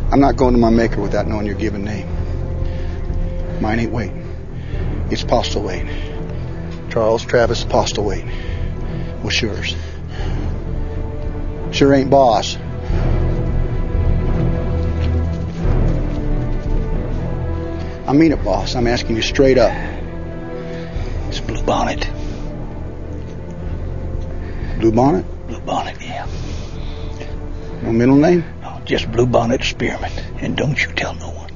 I'm not going to my Maker without knowing your given name. Mine ain't Wade. It's Postlethwaite. Charles Travis Postlethwaite. What's yours? Sure ain't Boss. I mean it, boss. I'm asking you straight up. It's Bluebonnet. Bluebonnet? Bluebonnet, yeah. No middle name? No, just Bluebonnet Spearman. And don't you tell no one.